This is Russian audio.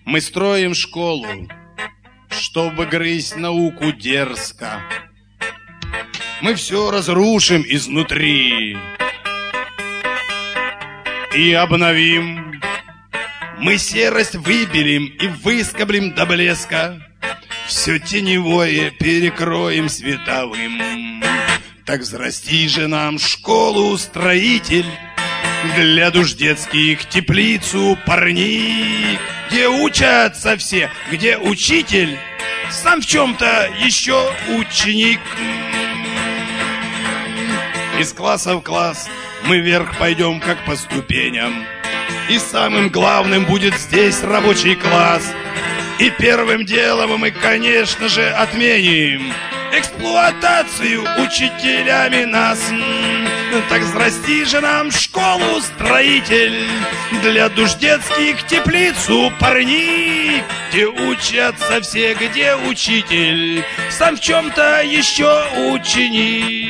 Мы строим школу, чтобы грызть науку дерзко. Мы все разрушим изнутри и обновим. Мы серость выбелим и выскоблим до блеска. Все теневое перекроем световым. Так взрасти же нам школу, строитель, для душ детских теплицу парник, где учатся все, где учитель сам в чем-то еще ученик. Из класса в класс мы вверх пойдем, как по ступеням. И самым главным будет здесь рабочий класс. И первым делом мы, конечно же, отменим эксплуатацию учителями нас. Так взрасти же нам школу, строитель, для душ детских теплицу парник, где учатся все, где учитель сам в чем-то еще ученик.